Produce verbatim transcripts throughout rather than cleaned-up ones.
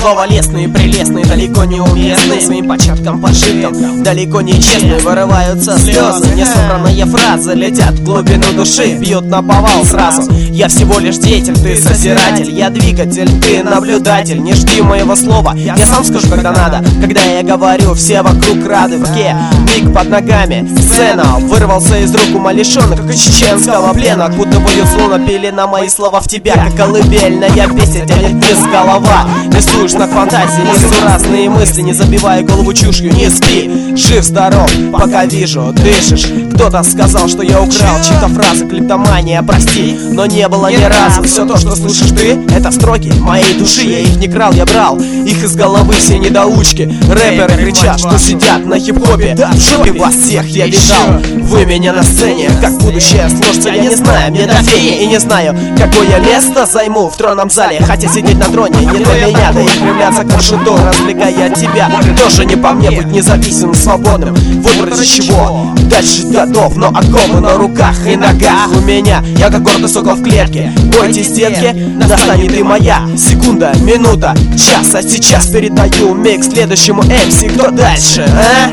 Слова лестные, прелестные, далеко не уместные, своим початкам подшиткам, далеко не честные. Вырываются слезы, несобранные фразы летят в глубину души, бьют на повал сразу. Я всего лишь деятель, ты созидатель, я двигатель, ты наблюдатель. Не жди моего слова, я сам скажу, когда надо. Когда я говорю, все вокруг рады. В ке, миг под ногами, сцена. Вырвался из рук умалишенных чеченского плена. Как будто бы зло напели на мои слова в тебя, как колыбельная песня тянет вниз голова. Рисуешь на фантазии, несу разные мысли, не забивай голову чушью, не спи. Жив, здоров, пока вижу, дышишь. Кто-то сказал, что я украл чьи-то фразы, клептомания, прости, но не было ни разу. Все то, что слышишь ты, это строки моей души. Я их не крал, я брал их из головы, все недоучки. Рэперы кричат, что сидят на хип-хопе. В жопе вас всех я видал. Вы меня на сцене, как будущее сложится, я не знаю, мне до феи. И не знаю, какое место займу в тронном зале. Хотя сидеть на троне не для меня, да и кривляться к маршруту, развлекая тебя. Тоже не по мне быть независимым, свободным. Вот ради чего дальше готов, но оковы на руках и ногах у меня. Я как гордый сокол в клетке. Бойте стенки, настанет и моя секунда, минута, час. А сейчас передаю микс следующему эм си. Кто дальше, а?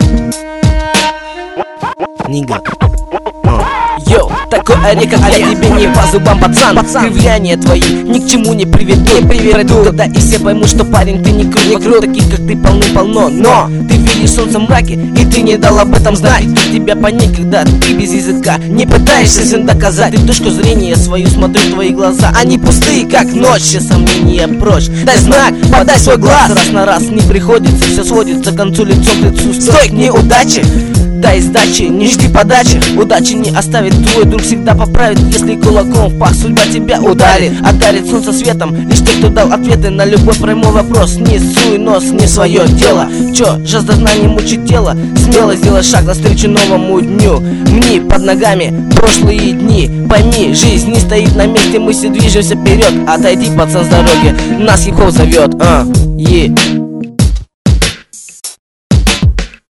Нига. Йоу, такой ори, как я тебе не по зубам, пацан, пацан. Кривляния твои ни к чему не приведут. Пройду тогда и все поймут, что парень ты не крут. Вокруг таких, как ты, полны-полно. Но ты видишь солнце в мраке, и ты не дал об этом знать. Тебя понять, когда ты без языка не пытаешься всем доказать. Ты точку зрения свою смотрю в твои глаза, они пустые, как ночь. Все сомнения прочь, дай знак, подай свой глаз. Раз на раз не приходится, все сводится к концу, лицом к лицу. Стой к неудаче, дай сдачи, не жди подачи. Удачи не оставит, твой друг всегда поправит. Если кулаком в пах судьба тебя ударит, одарит солнце светом лишь те, кто дал ответы на любой прямой вопрос. Не суй нос, не свое дело. Чё, жажда знаний мучит тело? Смело сделай шаг навстречу новому дню. Мне под ногами прошлые дни. Пойми, жизнь не стоит на месте, мы все движемся вперед. Отойди, пацан, с дороги, нас хип-хоп зовет. А, е.